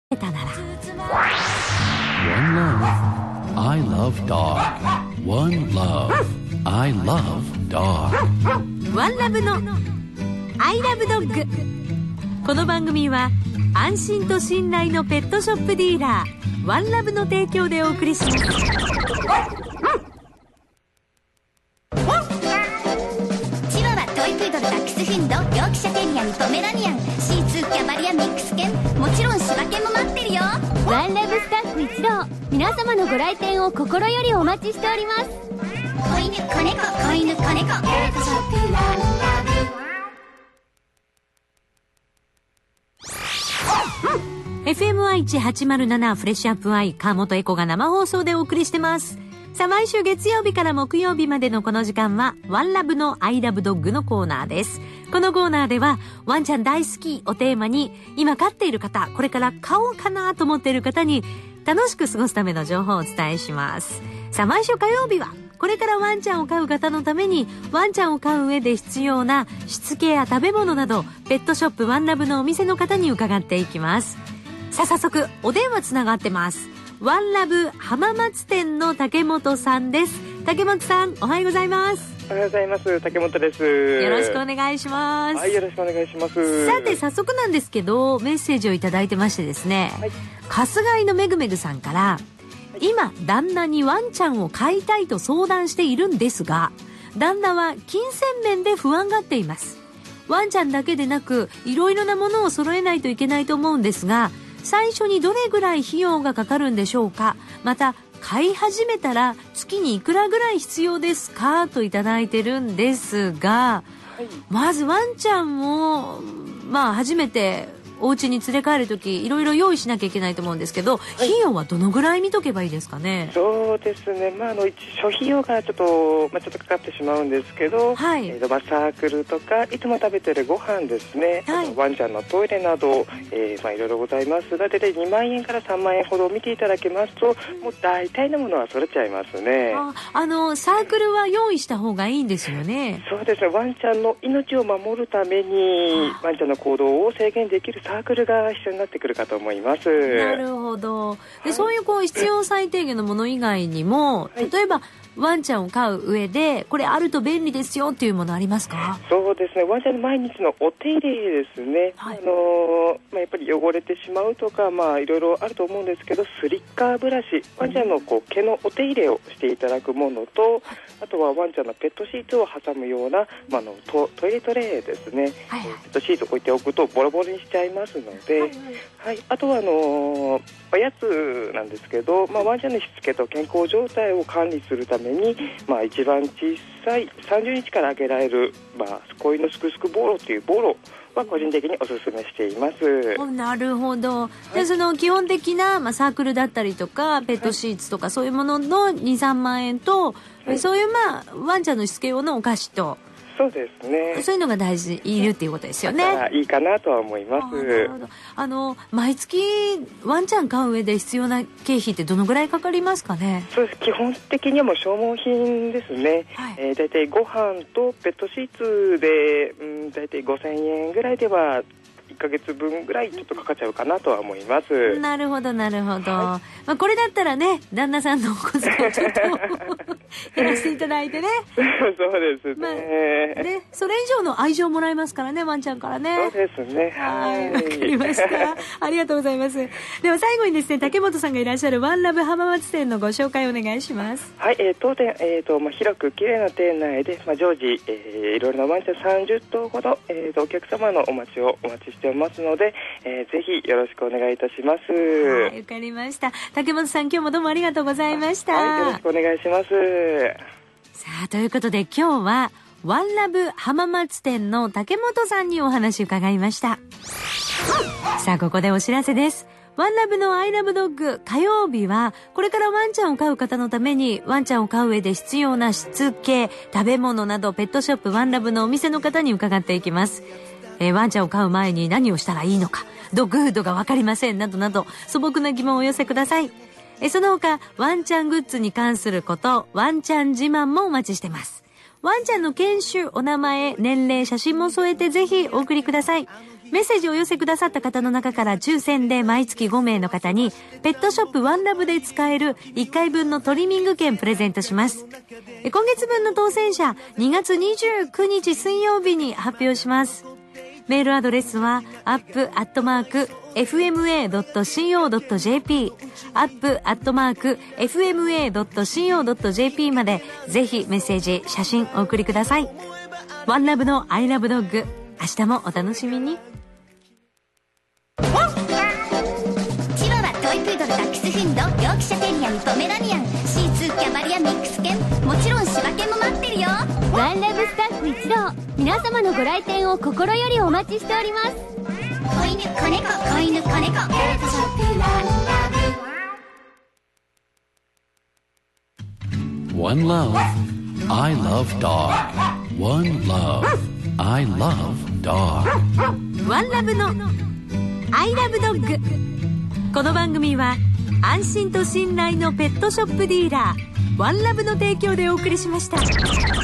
たなら One love, I love dog. One love, I love dog. ワンラブのアイラブドッグ。この番組は安心と信頼のペットショップディーラーワンラブの提供でお送りします。 チワワ、トイプードル、ダックスフンド、ヨークシャテリアン、ポメラニアン、シーツー、キャバリア、ミックス犬、もちろん柴犬も待ってるよ。 ワンラブスタッフ一同、皆様のご来店を心よりお待ちしております。 子犬、子猫、子犬、子猫、ペットショップワンラブ。FMI1807 フレッシュアップアイ川本エコが生放送でお送りしてます。さあ、毎週月曜日から木曜日までのこの時間はワンラブのアイラブドッグのコーナーです。このコーナーではワンちゃん大好きをテーマに、今飼っている方、これから飼おうかなと思っている方に楽しく過ごすための情報をお伝えします。さあ、毎週火曜日はこれからワンちゃんを飼う方のために、ワンちゃんを飼う上で必要なしつけや食べ物など、ペットショップワンラブのお店の方に伺っていきます。さあ、早速お電話つながってます。ワンラブ浜松店の竹本さんです。竹本さん、おはようございます。 おはようございます。竹本です。 よろしくお願いします。 はい、よろしくお願いします。 さて、早速なんですけど、メッセージをいただいてましてですね、はい、春日井のめぐめぐさんから、はい、今旦那にワンちゃんを飼いたいと相談しているんですが、旦那は金銭面で不安がっています。ワンちゃんだけでなく、いろいろなものを揃えないといけないと思うんですが、最初にどれぐらい費用がかかるんでしょうか。また、飼い始めたら月にいくらぐらい必要ですか、といただいてるんですが、はい、まずワンちゃんを初めてお家に連れ帰るとき、いろいろ用意しなきゃいけないと思うんですけど、はい、費用はどのぐらい見とけばいいですかね。 そうですね、諸費用がちょっとかかってしまうんですけど、はい、サークルとかいつも食べてるご飯ですね、はい、ワンちゃんのトイレなど、いろいろございますが、大体2万円から3万円ほど見ていただけますと、もう大体のものは揃っちゃいますね。 サークルは用意した方がいいんですよね。 そうですね、ワンちゃんの命を守るためにワンちゃんの行動を制限できるサークルが必要になってくるかと思います。 なるほど。で、はい、そういう必要最低限のもの以外にも、例えばワンちゃんを飼う上でこれあると便利ですよっていうものありますか？ そうですね、ワンちゃんの毎日のお手入れですね、はい、やっぱり汚れてしまうとか、いろいろあると思うんですけど、スリッカーブラシ、ワンちゃんの毛のお手入れをしていただくものと、あとはワンちゃんのペットシーツを挟むような、トイレトレーですね、はいはい、ペットシーツを置いておくとボロボロにしちゃいますので、はいはい、あとはおやつなんですけど、ワンちゃんのしつけと健康状態を管理するために、一番小さい30日からあげられる、子犬すくすくボーロというボーロは個人的にお勧めしています。 なるほど。で、その基本的な、サークルだったりとかペットシーツとか、そういうものの 2,3 万円と、はい、そういうワンちゃんのしつけ用のお菓子と、 そうですね、 そういうのが大事いるっていうことですよね。 いいかなとは思います。 なるほど。毎月ワンちゃん飼う上で必要な経費ってどのぐらいかかりますかね？ そうです。基本的にはもう消耗品ですね。はい、だいたいご飯とペットシーツで、だいたい5000円ぐらいでは1ヶ月分ぐらいちょっとかかっちゃうかなとは思います。 なるほどなるほど、はい、これだったらね、旦那さんのお小遣いをちょっとやらせていただいてねそうですね、 でそれ以上の愛情もらえますからね、ワンちゃんからね。 そうですね、 はい、わかりましたありがとうございます。では最後にですね、竹本さんがいらっしゃるワンラブ浜松店のご紹介をお願いします。 はい、当店、広く綺麗な店内で、常時、いろいろなワンちゃん30頭ほど、お客様のお待ちしておりますので、ぜひよろしくお願いいたします。 はい、わかりました。竹本さん、今日もどうもありがとうございました。 はい、よろしくお願いします。 さあ、ということで今日はワンラブ浜松店の竹本さんにお話を伺いました。さあ、ここでお知らせです。ワンラブのアイラブドッグ、火曜日はこれからワンちゃんを飼う方のために、ワンちゃんを飼う上で必要なしつけ、食べ物など、ペットショップワンラブのお店の方に伺っていきます。ワンちゃんを飼う前に何をしたらいいのか、ドッグフードがわかりませんなどなど、素朴な疑問をお寄せください。その他、ワンちゃんグッズに関すること、ワンちゃん自慢もお待ちしてます。ワンちゃんの犬種、お名前、年齢、写真も添えてぜひお送りください。 メッセージをお寄せくださった方の中から抽選で毎月5名の方にペットショップワンラブで使える1回分のトリミング券プレゼントします。今月分の当選者2月29日水曜日に発表します。メールアドレスは up@fma.co.jp up@fma.co.jp までぜひメッセージ写真お送りください。ワンラブのアイラブドッグ、明日もお楽しみに。 チワワ、トイプードル、ダックスフンド、ヨークシャテリアにポメラニアン、シーツー、キャバリア、ミックス犬、もちろん柴犬も待ってるよ。 ワンラブスタッフ一同、皆様のご来店を心よりお待ちしております。 子犬、子猫、子犬、子猫、ペットショップワンラブ。 One love, I love dog. One love, I love dog. ワンラブのアイラブドッグ。この番組は安心と信頼のペットショップディーラーワンラブの提供でお送りしました。